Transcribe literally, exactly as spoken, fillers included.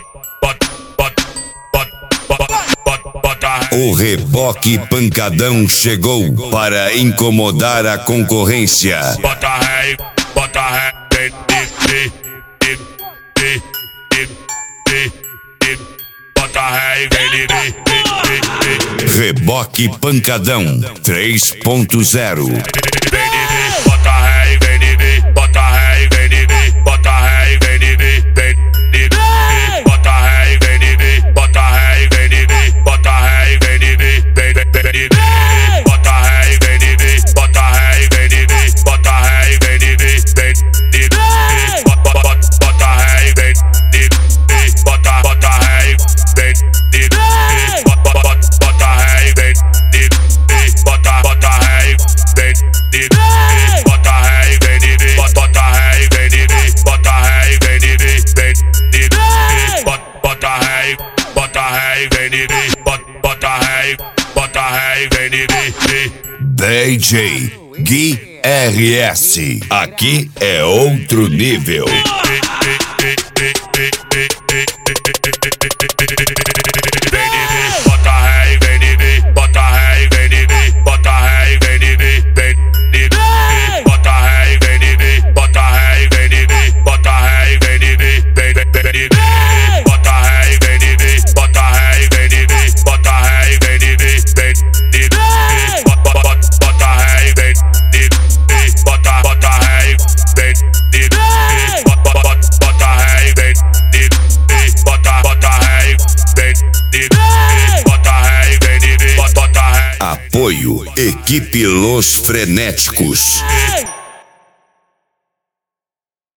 O reboque pancadão chegou para incomodar a concorrência. Bota ré, bota ré, vem, vem, vem, vem, vem, bota ré, vem, vem, vem. Reboque pancadão três ponto zero. Bota ré, vem, vem, bota ré, vem, vem, bota ré, vem, vem, vem, bota ré, vem, vem, bota ré, vem, vem, bota ré, vem, vem, vem, bota ré, vem, vem, bota ré, vem, vem, bota ré, vem, vem, vem, bota ré, vem, vem, bota bota ré, vem, vem, bota ré, vem, vem, bota bota ré, vem, vem, bota ré, vem, vem, bota ré, vem, vem, bota ré, vem, vem, bota ré, bota ré, vem, vem, bota ré, bota ré, vem, vem. D J Gui R S. Aqui é outro nível. Bota ré, vem, vem, bota ré, vem, vem, bota ré, vem, vem, bota ré, vem, vem, bota ré, vem, vem, bota ré, vem, vem, bota ré, vem, vem, bota ré, vem, vem, bota ré, vem, vem, bota ré, vem, bota bota ré, vem, bota ré, vem, bota bota ré, vem, bota ré, vem, bota ré. Apoio Equipe Los Frenéticos.